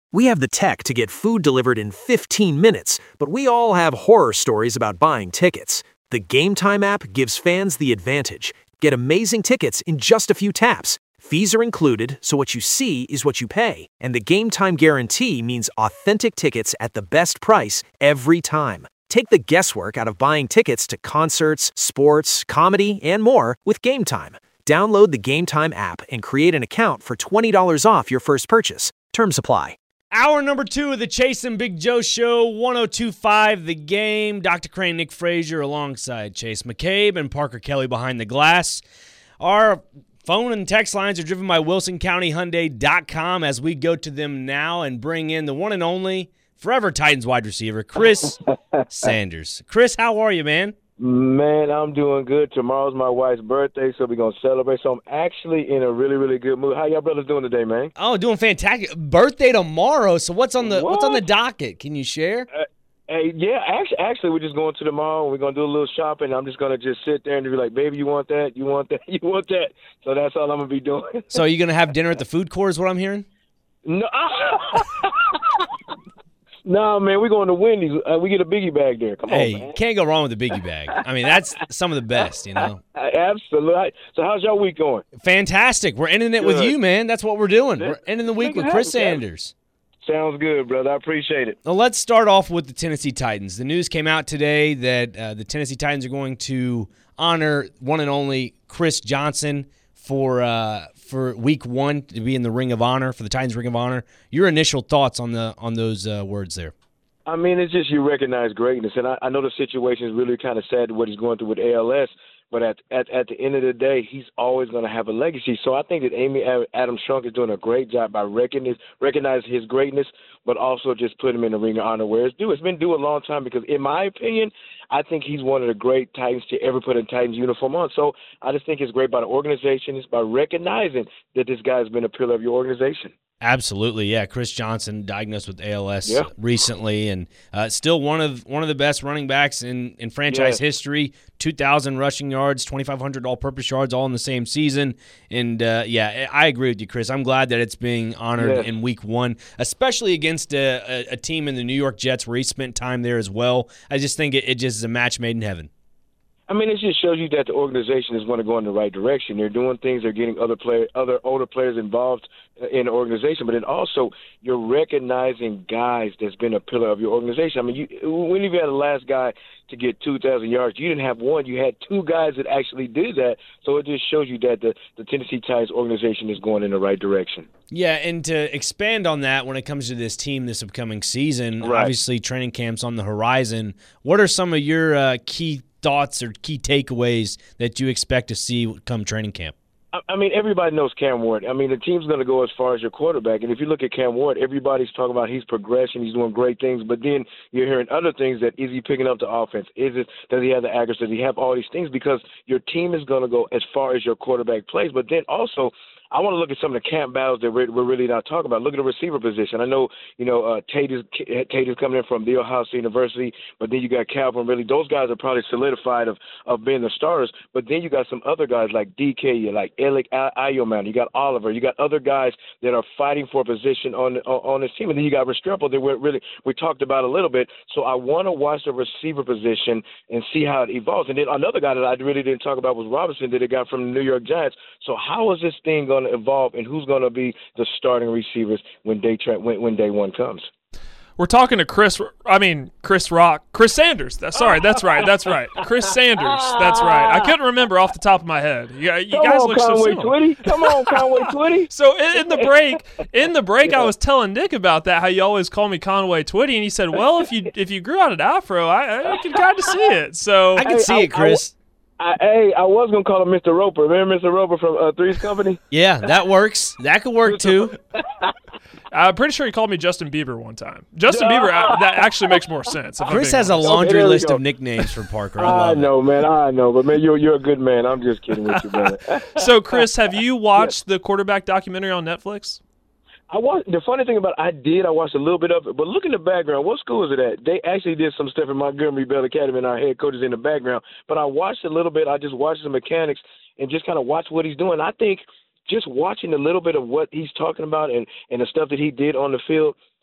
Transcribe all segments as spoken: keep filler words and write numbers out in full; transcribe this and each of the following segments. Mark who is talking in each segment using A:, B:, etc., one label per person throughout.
A: We have the tech to get food delivered in fifteen minutes, but we all have horror stories about buying tickets. The Game Time app gives fans the advantage. Get amazing tickets in just a few taps. Fees are included, so what you see is what you pay. And the Game Time guarantee means authentic tickets at the best price every time. Take the guesswork out of buying tickets to concerts, sports, comedy, and more with Game Time. Download the Game Time app and create an account for twenty dollars off your first purchase. Terms apply.
B: Hour number two of the Chase and Big Joe Show, one oh two point five The Game. Doctor Crane, Nick Frazier alongside Chase McCabe and Parker Kelly behind the glass. Our phone and text lines are driven by Wilson County Hyundai dot com as we go to them now and bring in the one and only forever Titans wide receiver, Chris Sanders. Chris, how are you, man?
C: Man, I'm doing good. Tomorrow's my wife's birthday, so we're going to celebrate. So I'm actually in a really, really good mood. How y'all brothers doing today, man?
B: Oh, doing fantastic. Birthday tomorrow. So what's on the
C: what?
B: what's on the docket? Can you share?
C: Uh, hey, yeah, actually, actually, we're just going to the mall. We're going to do a little shopping. I'm just going to just sit there and be like, baby, you want that? You want that? You want that? So that's all I'm going to be doing.
B: So are you going to have dinner at the food court is what I'm hearing?
C: No. No, man, we're going to Wendy's. Uh, we get a biggie bag there. Come
B: hey,
C: on, man.
B: Can't go wrong with a biggie bag. I mean, that's some of the best, you know.
C: Absolutely. So how's your week going?
B: Fantastic. We're ending it good with you, man. That's what we're doing. We're ending the week
C: Make
B: with Chris Sanders.
C: Sounds good, brother. I appreciate it.
B: Well, let's start off with the Tennessee Titans. The news came out today that uh, the Tennessee Titans are going to honor one and only Chris Johnson for uh, for week one to be in the Ring of Honor, for the Titans Ring of Honor. Your initial thoughts on the on those uh, words there?
C: I mean, it's just you recognize greatness. And I, I know the situation is really kind of sad what he's going through with A L S, but at at, at the end of the day, he's always going to have a legacy. So I think that Amy Adams Strunk is doing a great job by recognize, recognizing his greatness, but also just put him in the Ring of Honor where it's due. It's been due a long time because, in my opinion, I think he's one of the great Titans to ever put a Titans uniform on. So I just think it's great by the organization. It's by recognizing that this guy's been a pillar of your organization.
B: Absolutely, yeah. Chris Johnson diagnosed with A L S
C: yeah.
B: recently, and uh, still one of one of the best running backs in, in franchise yeah. history. two thousand rushing yards, twenty-five hundred all-purpose yards, all in the same season. And uh, yeah, I agree with you, Chris. I'm glad that it's being honored
C: yeah.
B: in Week One, especially against a, a, a team in the New York Jets where he spent time there as well. I just think it, it just is a match made in heaven.
C: I mean, it just shows you that the organization is going to go in the right direction. They're doing things. They're getting other player, other older players involved in the organization. But then also, you're recognizing guys that's been a pillar of your organization. I mean, you, when you had the last guy to get two thousand yards, you didn't have one. You had two guys that actually did that. So it just shows you that the, the Tennessee Titans organization is going in the right direction.
B: Yeah, and to expand on that when it comes to this team this upcoming season,
C: right.
B: obviously training camp's on the horizon. What are some of your uh, key thoughts or key takeaways that you expect to see come training camp?
C: I mean, everybody knows Cam Ward. I mean, the team's going to go as far as your quarterback. And if you look at Cam Ward, everybody's talking about his progression. He's doing great things. But then you're hearing other things that is he picking up the offense? Is it does he have the accuracy? Does he have all these things? Because your team is going to go as far as your quarterback plays. But then also, I want to look at some of the camp battles that we're, we're really not talking about. Look at the receiver position. I know, you know, uh, Tate is Tate is coming in from The Ohio State University, but then you got Calvin. Really, those guys are probably solidified of, of being the starters. But then you got some other guys like D K, like Alec Ayoman. You got Oliver. You got other guys that are fighting for a position on on this team. And then you got Restrepo that we're really we talked about a little bit. So I want to watch the receiver position and see how it evolves. And then another guy that I really didn't talk about was Robinson that they got from the New York Giants. So how is this thing going to evolve, and who's going to be the starting receivers when day tra- when, when day one comes?
D: We're talking to Chris. I mean, Chris Rock, Chris Sanders. That's sorry. That's right. That's right. Chris Sanders. That's right. I couldn't remember off the top of my head. You, you
C: Come
D: guys
C: on,
D: look
C: Conway
D: so similar.
C: Twitty. Come on, Conway Twitty.
D: So in, in the break, in the break, yeah. I was telling Nick about that. How you always call me Conway Twitty, and he said, "Well, if you if you grew out an afro, I, I can kind of see it." So
B: I can
C: hey,
B: see
C: I,
B: it, Chris.
C: I, I, hey, I was going to call him Mister Roper. Remember Mister Roper from uh, Three's Company?
B: Yeah, that works. That could work, too.
D: I'm pretty sure he called me Justin Bieber one time. Justin Bieber, that actually makes more sense.
B: Chris has a laundry okay, list of nicknames for Parker. I,
C: I know, it. man. I know. But, man, you're, you're a good man. I'm just kidding with you, brother.
D: So, Chris, have you watched the quarterback documentary on Netflix?
C: I watched, the funny thing about it, I did. I watched a little bit of it. But look in the background. What school is it at? They actually did some stuff in Montgomery Bell Academy, and our head coach is in the background. But I watched a little bit. I just watched the mechanics and just kind of watched what he's doing. I think just watching a little bit of what he's talking about and, and the stuff that he did on the field,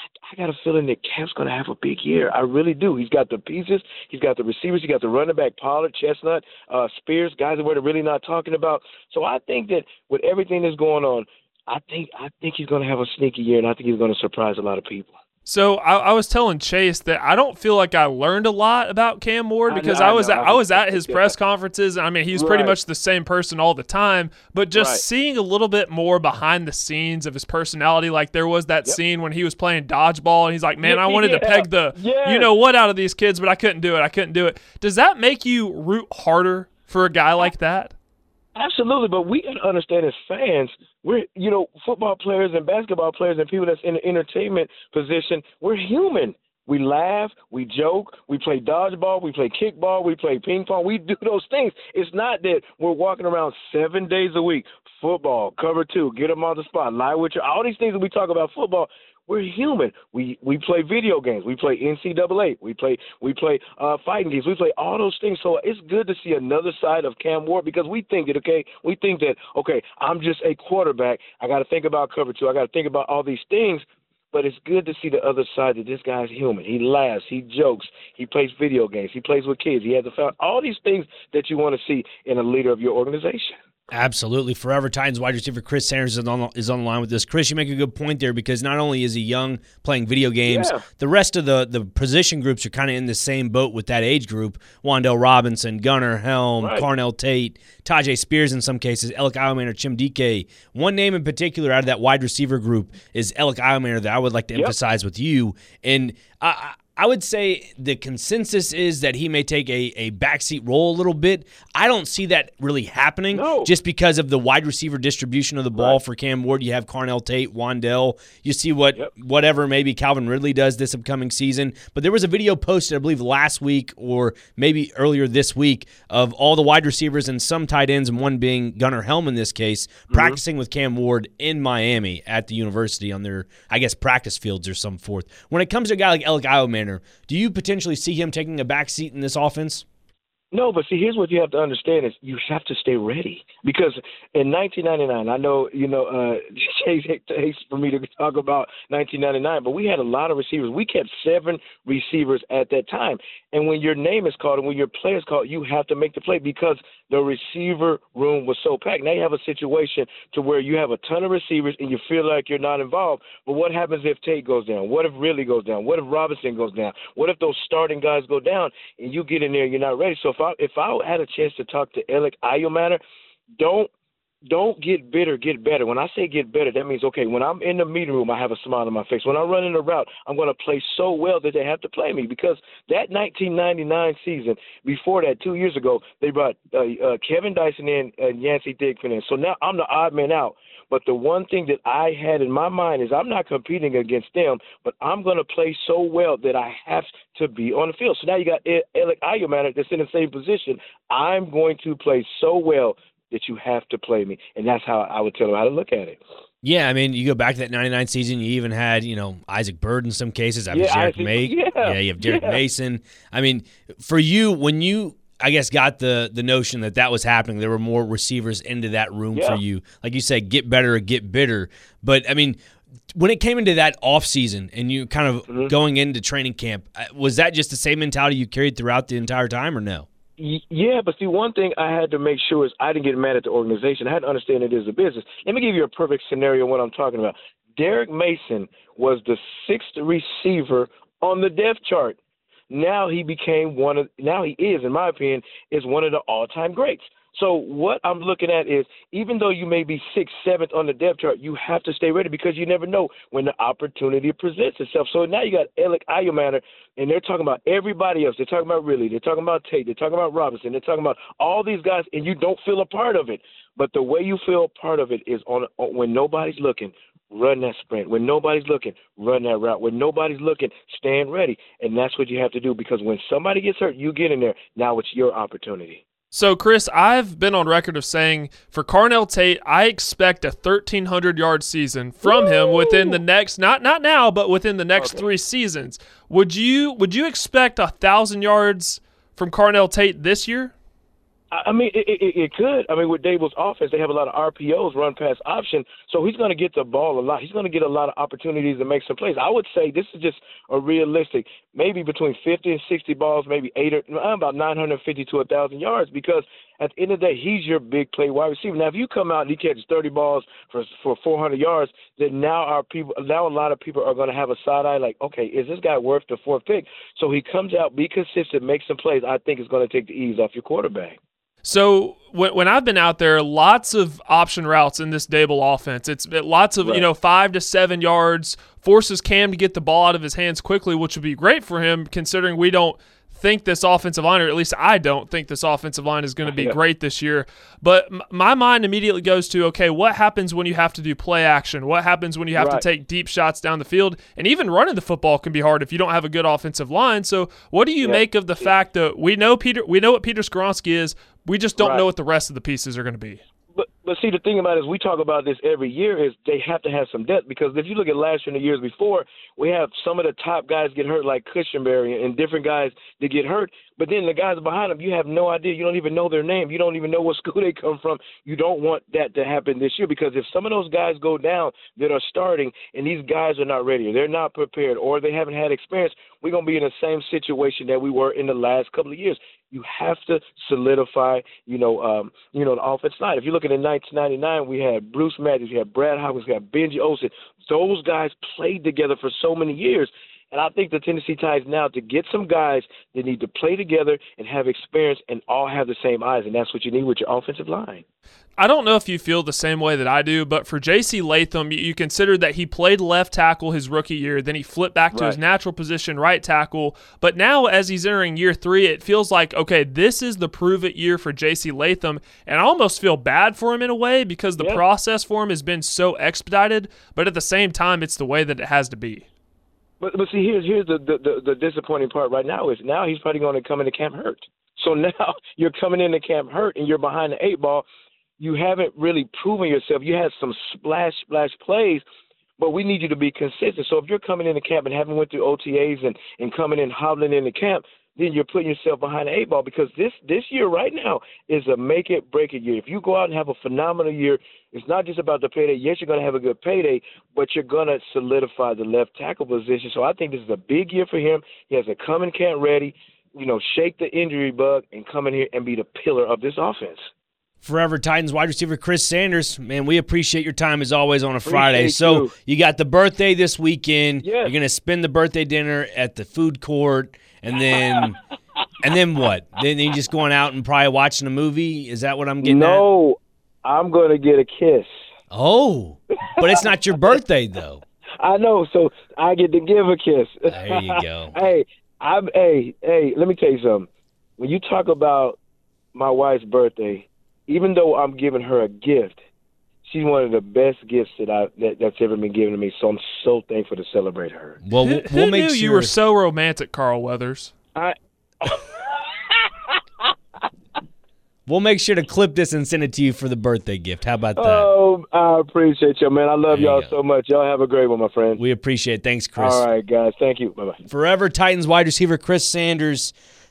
C: I got a feeling that Cam's going to have a big year. I really do. He's got the pieces. He's got the receivers. He's got the running back, Pollard, Chestnut, uh, Spears, guys that we're really not talking about. So I think that with everything that's going on, I think I think he's going to have a sneaky year, and I think he's going to surprise a lot of people.
D: So I, I was telling Chase that I don't feel like I learned a lot about Cam Ward because I,
C: know,
D: I was
C: I, know.
D: at, I was at his press conferences. I mean, he was
C: right.
D: pretty much the same person all the time, but just
C: right.
D: seeing a little bit more behind the scenes of his personality. Like there was that
C: yep.
D: scene when he was playing dodgeball, and he's like, "Man, I wanted
C: yeah.
D: to peg the
C: yes.
D: you know what out of these kids, but I couldn't do it. I couldn't do it." Does that make you root harder for a guy like that?
C: Absolutely, but we got to understand as fans, we're, you know, football players and basketball players and people that's in the entertainment position, we're human. We laugh, we joke, we play dodgeball, we play kickball, we play ping pong. We do those things. It's not that we're walking around seven days a week, football, cover two, get them on the spot, lie with you, all these things that we talk about football. We're human. We we play video games. We play N C double A. We play we play uh, fighting games. We play all those things. So it's good to see another side of Cam Ward because we think that, okay, we think that, okay, I'm just a quarterback. I got to think about cover two. I got to think about all these things. But it's good to see the other side that this guy's human. He laughs. He jokes. He plays video games. He plays with kids. He has a family. All these things that you want to see in a leader of your organization.
B: Absolutely. Forever Titans wide receiver Chris Sanders is on, is on the line with this. Chris, you make a good point there because not only is he young playing video games,
C: yeah.
B: the rest of the, the position groups are kind of in the same boat with that age group. Wan'Dale Robinson, Gunnar Helm,
C: right.
B: Carnell Tate, Tajay Spears in some cases, Alec Iomaner, Chim Dike. One name in particular out of that wide receiver group is Alec Iomaner that I would like to
C: yep.
B: emphasize with you. And I I would say the consensus is that he may take a, a backseat role a little bit. I don't see that really happening
C: no.
B: just because of the wide receiver distribution of the ball
C: right.
B: for Cam Ward. You have Carnell Tate, Wan'Dale. You see what
C: yep.
B: whatever maybe Calvin Ridley does this upcoming season. But there was a video posted, I believe, last week or maybe earlier this week of all the wide receivers and some tight ends, and one being Gunnar Helm in this case, mm-hmm. practicing with Cam Ward in Miami at the university on their, I guess, practice fields or some forth. When it comes to a guy like Alec Iomaner, do you potentially see him taking a back seat in this offense?
C: No, but see, here's what you have to understand is you have to stay ready. Because in nineteen ninety-nine, I know, you know, uh, Chase hates for me to talk about nineteen ninety-nine, but we had a lot of receivers. We kept seven receivers at that time. And when your name is called and when your play is called, you have to make the play because the receiver room was so packed. Now you have a situation to where you have a ton of receivers and you feel like you're not involved. But what happens if Tate goes down? What if Ridley goes down? What if Robinson goes down? What if those starting guys go down and you get in there and you're not ready? So if I, if I had a chance to talk to Alec Iomaner, don't Don't get bitter, get better. When I say get better, that means, okay, when I'm in the meeting room, I have a smile on my face. When I'm running a route, I'm going to play so well that they have to play me because that nineteen ninety-nine season, before that, two years ago, they brought uh, uh, Kevin Dyson in and Yancey Thigpen in. So now I'm the odd man out. But the one thing that I had in my mind is I'm not competing against them, but I'm going to play so well that I have to be on the field. So now you got Alec Iomaner that's in the same position. I'm going to play so well that you have to play me. And that's how I would tell them how to look at it.
B: Yeah, I mean, you go back to that ninety-nine season, you even had, you know, Isaac Bird in some cases. I
C: yeah,
B: Derek
C: Isaac,
B: May-
C: yeah,
B: yeah, you have Derek
C: yeah.
B: Mason. I mean, for you, when you, I guess, got the the notion that that was happening, there were more receivers into that room
C: yeah.
B: for you. Like you said, get better or get bitter. But, I mean, when it came into that offseason and you kind of
C: mm-hmm.
B: going into training camp, was that just the same mentality you carried throughout the entire time or no?
C: Yeah, but see, one thing I had to make sure is I didn't get mad at the organization. I had to understand it is a business. Let me give you a perfect scenario of what I'm talking about. Derek Mason was the sixth receiver on the depth chart. Now he became one of – now he is, in my opinion, is one of the all-time greats. So what I'm looking at is even though you may be sixth, seventh on the depth chart, you have to stay ready because you never know when the opportunity presents itself. So now you got Alec Iomaner, and they're talking about everybody else. They're talking about Ridley. They're talking about Tate. They're talking about Robinson. They're talking about all these guys, and you don't feel a part of it. But the way you feel a part of it is on, on when nobody's looking, run that sprint. When nobody's looking, run that route. When nobody's looking, stand ready. And that's what you have to do because when somebody gets hurt, you get in there. Now it's your opportunity.
D: So, Chris, I've been on record of saying for Carnell Tate, I expect a thirteen hundred yard season from Woo! him within the next, not not now, but within the next okay. three seasons. Would you would you expect one thousand yards from Carnell Tate this year?
C: I mean, it, it, it could. I mean, with Dable's offense, they have a lot of R P Os, run pass option, so he's going to get the ball a lot. He's going to get a lot of opportunities to make some plays. I would say this is just a realistic, maybe between fifty and sixty balls, maybe eight or about nine hundred fifty to one thousand yards, because at the end of the day, he's your big play wide receiver. Now, if you come out and he catches thirty balls for for four hundred yards, then now our people, now a lot of people are going to have a side eye like, okay, is this guy worth the fourth pick? So he comes out, be consistent, make some plays. I think it's going to take the ease off your quarterback.
D: So when, when I've been out there, lots of option routes in this Dable offense. It's it, lots of, right. you know, five to seven yards, forces Cam to get the ball out of his hands quickly, which would be great for him considering we don't think this offensive line, or at least I don't think this offensive line is going to be yeah. great this year. But m- my mind immediately goes to, okay, what happens when you have to do play action? What happens when you have right. to take deep shots down the field? And even running the football can be hard if you don't have a good offensive line. So what do you yeah. make of the yeah. fact that we know Peter, we know what Peter Skoronski is, we just don't right. know what the rest of the pieces are going to be?
C: But but see, the thing about it is we talk about this every year is they have to have some depth, because if you look at last year and the years before, we have some of the top guys get hurt like Cushenberry and different guys that get hurt. But then the guys behind them, you have no idea. You don't even know their name. You don't even know what school they come from. You don't want that to happen this year, because if some of those guys go down that are starting and these guys are not ready, or they're not prepared, or they haven't had experience, we're going to be in the same situation that we were in the last couple of years. You have to solidify, you know, um, you know, the offense line. If you look at in nineteen ninety-nine, we had Bruce Matthews, we had Brad Hopkins, we had Benji Olsen. Those guys played together for so many years. And I think the Tennessee Titans now, to get some guys that need to play together and have experience and all have the same eyes, and that's what you need with your offensive line.
D: I don't know if you feel the same way that I do, but for J C Latham, you consider that he played left tackle his rookie year, then he flipped back to right. his natural position, right tackle. But now as he's entering year three, it feels like, okay, this is the prove-it year for J C Latham, and I almost feel bad for him in a way because the yeah. process for him has been so expedited, but at the same time, it's the way that it has to be.
C: But but see, here's here's the, the, the disappointing part right now is now he's probably going to come into camp hurt. So now you're coming into camp hurt and you're behind the eight ball. You haven't really proven yourself. You had some splash splash plays, but we need you to be consistent. So if you're coming into camp and haven't went through O T As and, and coming in hobbling into camp, then you're putting yourself behind the eight ball, because this this year right now is a make it break it year. If you go out and have a phenomenal year, it's not just about the payday. Yes, you're going to have a good payday, but you're going to solidify the left tackle position. So I think this is a big year for him. He has to come in camp ready, you know, shake the injury bug and come in here and be the pillar of this offense.
B: Forever Titans wide receiver Chris Sanders, man, we appreciate your time as always on a
C: appreciate
B: Friday. So
C: you.
B: you got the birthday this weekend.
C: Yes.
B: You're going to spend the birthday dinner at the food court, and then and then what? Then you just going out and probably watching a movie? Is that what I'm getting
C: no,
B: at?
C: No, I'm going to get a kiss.
B: Oh, but it's not your birthday though.
C: I know, so I get to give a kiss.
B: There you go.
C: hey, I'm hey, hey, let me tell you something. When you talk about my wife's birthday, even though I'm giving her a gift, she's one of the best gifts that I that, that's ever been given to me. So I'm so thankful to celebrate her.
B: Well, we'll,
D: who,
B: we'll
D: who
B: make
D: knew
B: sure
D: you were so romantic, Carl Weathers.
C: I.
B: We'll make sure to clip this and send it to you for the birthday gift. How about that?
C: Oh, I appreciate you, man. I love y'all so much. Y'all have a great one, my friend.
B: We appreciate it. Thanks, Chris.
C: All right, guys. Thank you. Bye-bye.
B: Forever Titans wide receiver Chris Sanders.